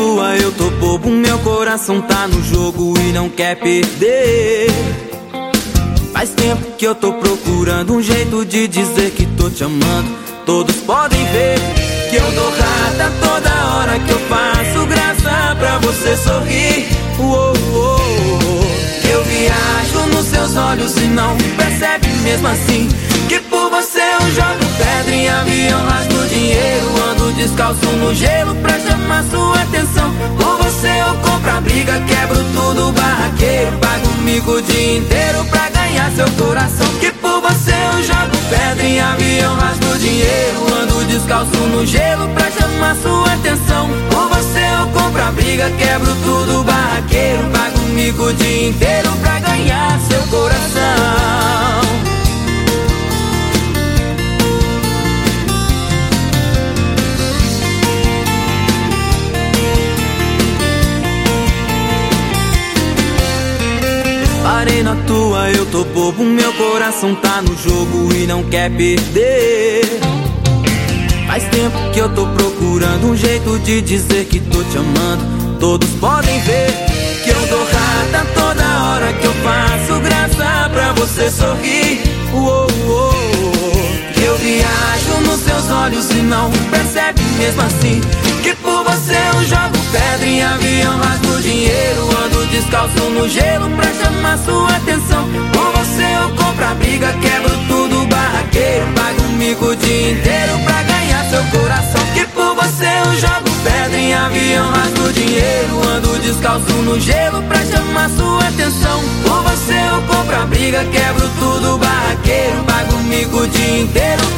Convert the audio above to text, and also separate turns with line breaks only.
tua, eu tô bobo. Meu coração tá no jogo e não quer perder. Faz tempo que eu tô procurando um jeito de dizer que tô te amando. Todos podem ver que eu dou rata toda hora que eu faço graça pra você sorrir. Eu viajo nos seus olhos e não percebe mesmo assim que por você eu jogo pedra em avião, rasgo dinheiro, ando descalço no gelo pra chamar sua atenção. Por você eu compro a briga, quebro tudo barraqueiro, pago um mico o dia inteiro pra ganhar seu coração. Que por você eu jogo pedra em avião, rasgo dinheiro, ando descalço no gelo pra chamar sua atenção. Por você eu compro a briga, quebro tudo barraqueiro, pago um mico o dia inteiro pra ganhar seu coração. Parei na tua, eu tô bobo. Meu coração tá no jogo e não quer perder. Faz tempo que eu tô procurando um jeito de dizer que tô te amando. Todos podem ver que eu dou rata toda hora que eu faço graça pra você sorrir. Eu viajo nos seus olhos e não percebe mesmo assim que por você eu jogo pedra em avião, rasgo dinheiro, ando descalço no gelo pra chamar sua atenção. Por você eu compro a briga, quebro tudo barraqueiro, pago um mico o dia inteiro pra ganhar seu coração. Que por você eu jogo pedra em avião, rasgo dinheiro, ando descalço no gelo pra chamar sua atenção. Por você eu compro a briga, quebro tudo barraqueiro, pago um mico o dia inteiro